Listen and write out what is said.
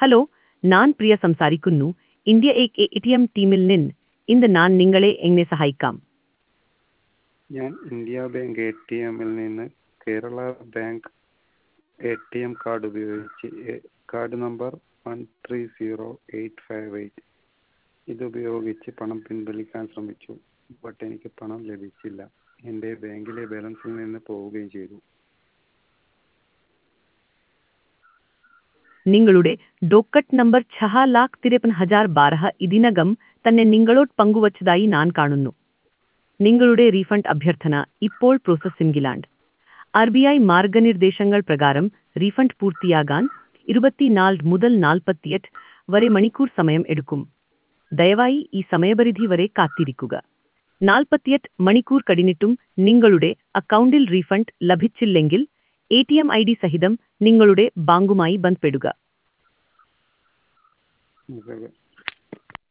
Hello, ഞാൻ പ്രിയ സംസാരിക്കുന്നു. India ATM ടീമിൽ നിന്ന്. ഇന്ന് ഞാൻ നിങ്ങളെ എങ്ങനെ സഹായിക്കാം? ഞാൻ ഇന്ത്യ ബാങ്ക് ATM-ൽ നിന്ന് കേരള ബാങ്ക് ATM കാർഡ് ഉപയോഗിച്ച് കാർഡ് നമ്പർ 130858 ഇതുപയോഗിച്ച് പണം പിൻവലിക്കാൻ ശ്രമിച്ചു. ബട്ട് എനിക്ക് പണം ലഭിച്ചില്ല. എൻ്റെ ബാങ്കിലെ ബാലൻസിൽ നിന്ന് പോവുകയും ചെയ്തു. നിങ്ങളുടെ ഡോക്കറ്റ് നമ്പർ 6,53,012 ഇതിനകം തന്നെ നിങ്ങളോട് പങ്കുവച്ചതായി ഞാൻ കാണുന്നു. നിങ്ങളുടെ റീഫണ്ട് അഭ്യർത്ഥന ഇപ്പോൾ പ്രോസസ്സിംഗിലാണ്. RBI മാർഗനിർദ്ദേശങ്ങൾ പ്രകാരം റീഫണ്ട് പൂർത്തിയാകാൻ 24 മുതൽ 48 വരെ മണിക്കൂർ സമയം എടുക്കും. ദയവായി ഈ സമയപരിധി വരെ കാത്തിരിക്കുക. 48 മണിക്കൂർ കഴിഞ്ഞിട്ടും നിങ്ങളുടെ അക്കൗണ്ടിൽ റീഫണ്ട് ലഭിച്ചില്ലെങ്കിൽ ATM ID സഹിതം നിങ്ങളുടെ ബാങ്കുമായി ബന്ധപ്പെടുക. ഓക്കെ.